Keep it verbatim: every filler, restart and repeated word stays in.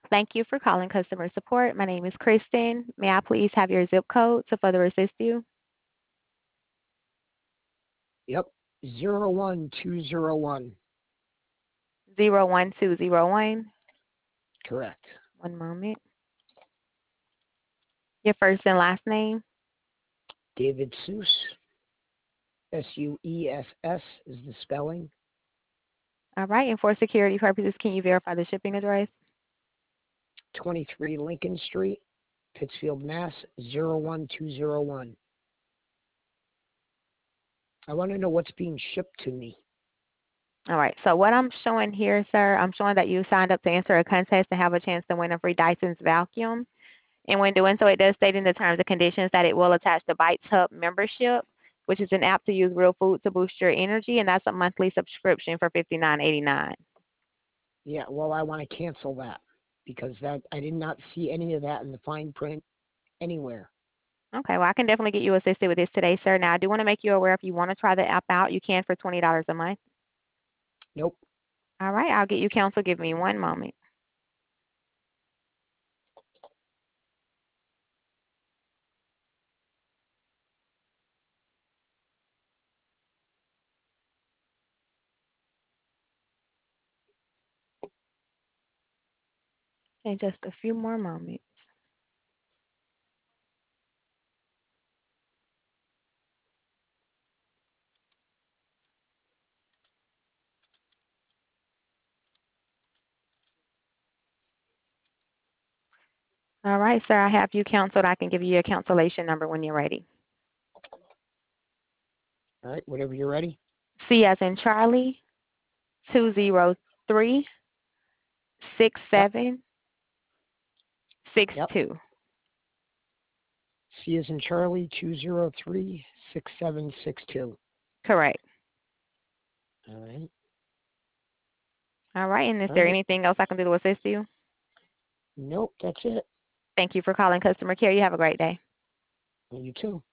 Thank you for calling customer support. My name is Kristen. May I please have your zip code to further assist you? Yep. Zero one two zero one. Zero one two zero one. Correct. One moment. Your first and last name? David Seuss. S U E S S is the spelling. All right. And for security purposes, can you verify the shipping address? twenty-three Lincoln Street, Pittsfield, Mass. Zero one two zero one. I want to know what's being shipped to me. All right. So what I'm showing here, sir, I'm showing that you signed up to enter a contest to have a chance to win a free Dyson's vacuum. And when doing so, it does state in the terms and conditions that it will attach the Bites Hub membership, which is an app to use real food to boost your energy, and that's a monthly subscription for fifty-nine eighty-nine. Yeah, well, I want to cancel that because that I did not see any of that in the fine print anywhere. Okay, well, I can definitely get you assisted with this today, sir. Now, I do want to make you aware if you want to try the app out, you can for twenty dollars a month. Nope. All right, I'll get you counseled. Give me one moment. Okay, just a few more moments. All right, sir, I have you counseled. I can give you a cancellation number when you're ready. All right, whenever you're ready. C as in Charlie, two zero three six Yep. seven six Yep. two. C is in Charlie, two zero three six seven six two. Correct. All right. All right, and is All there right. anything else I can do to assist you? Nope, that's it. Thank you for calling customer care. You have a great day. You too.